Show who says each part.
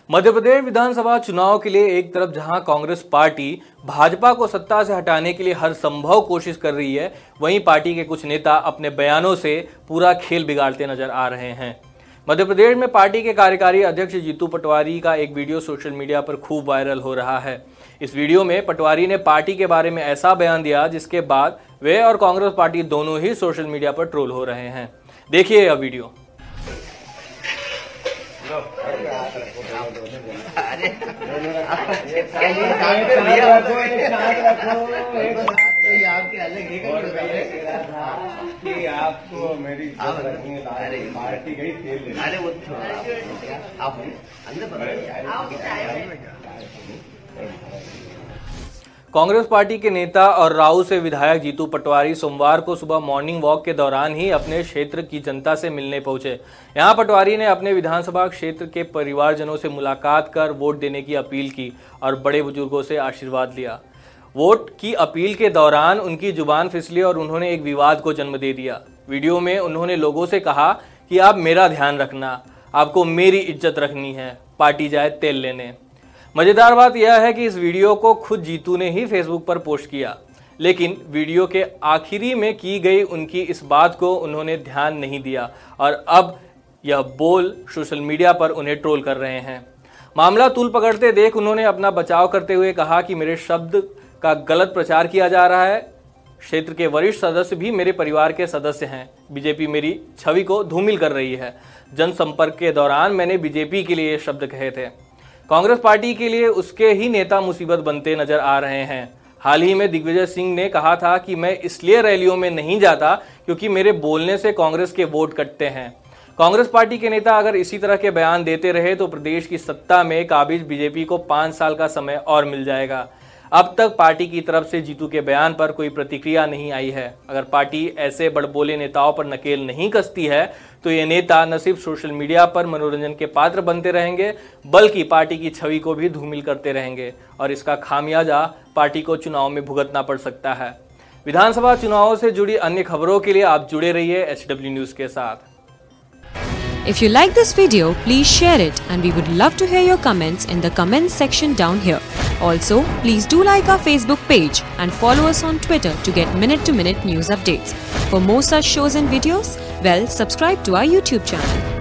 Speaker 1: मध्य प्रदेश विधानसभा चुनाव के लिए एक तरफ जहां कांग्रेस पार्टी भाजपा को सत्ता से हटाने के लिए हर संभव कोशिश कर रही है, वहीं पार्टी के कुछ नेता अपने बयानों से पूरा खेल बिगाड़ते नजर आ रहे हैं। मध्य प्रदेश में पार्टी के कार्यकारी अध्यक्ष जीतू पटवारी का एक वीडियो सोशल मीडिया पर खूब वायरल हो रहा है। इस वीडियो में पटवारी ने पार्टी के बारे में ऐसा बयान दिया जिसके बाद वे और कांग्रेस पार्टी दोनों ही सोशल मीडिया पर ट्रोल हो रहे हैं। देखिए यह वीडियो।
Speaker 2: आपको मेरी पार्टी गई तेल अरे वो आप
Speaker 1: कांग्रेस पार्टी के नेता और राऊ से विधायक जीतू पटवारी सोमवार को सुबह मॉर्निंग वॉक के दौरान ही अपने क्षेत्र की जनता से मिलने पहुंचे। यहां पटवारी ने अपने विधानसभा क्षेत्र के परिवारजनों से मुलाकात कर वोट देने की अपील की और बड़े बुजुर्गों से आशीर्वाद लिया। वोट की अपील के दौरान उनकी जुबान फिसली और उन्होंने एक विवाद को जन्म दे दिया। वीडियो में उन्होंने लोगों से कहा कि आप मेरा ध्यान रखना, आपको मेरी इज्जत रखनी है, पार्टी जाए तेल लेने। मजेदार बात यह है कि इस वीडियो को खुद जीतू ने ही फेसबुक पर पोस्ट किया, लेकिन वीडियो के आखिरी में की गई उनकी इस बात को उन्होंने ध्यान नहीं दिया और अब यह बोल सोशल मीडिया पर उन्हें ट्रोल कर रहे हैं। मामला तूल पकड़ते देख उन्होंने अपना बचाव करते हुए कहा कि मेरे शब्द का गलत प्रचार किया जा रहा है। क्षेत्र के वरिष्ठ सदस्य भी मेरे परिवार के सदस्य हैं। बीजेपी मेरी छवि को धूमिल कर रही है। जनसंपर्क के दौरान मैंने बीजेपी के लिए ये शब्द कहे थे। कांग्रेस पार्टी के लिए उसके ही नेता मुसीबत बनते नजर आ रहे हैं। हाल ही में दिग्विजय सिंह ने कहा था कि मैं इसलिए रैलियों में नहीं जाता क्योंकि मेरे बोलने से कांग्रेस के वोट कटते हैं। कांग्रेस पार्टी के नेता अगर इसी तरह के बयान देते रहे तो प्रदेश की सत्ता में काबिज बीजेपी को 5 साल का समय और मिल जाएगा। अब तक पार्टी की तरफ से जीतू के बयान पर कोई प्रतिक्रिया नहीं आई है। अगर पार्टी ऐसे बड़बोले नेताओं पर नकेल नहीं कसती है तो ये नेता न सिर्फ सोशल मीडिया पर मनोरंजन के पात्र बनते रहेंगे बल्कि पार्टी की छवि को भी धूमिल करते रहेंगे और इसका खामियाजा पार्टी को चुनाव में भुगतना पड़ सकता है। विधानसभा चुनावों से जुड़ी अन्य खबरों के लिए आप जुड़े रहिए HW न्यूज के साथ।
Speaker 3: If you like this video, please share it and we would love to hear your comments in the comments section down here. Also, please do like our Facebook page and follow us on Twitter to get minute-to-minute news updates. For more such shows and videos, well, subscribe to our YouTube channel.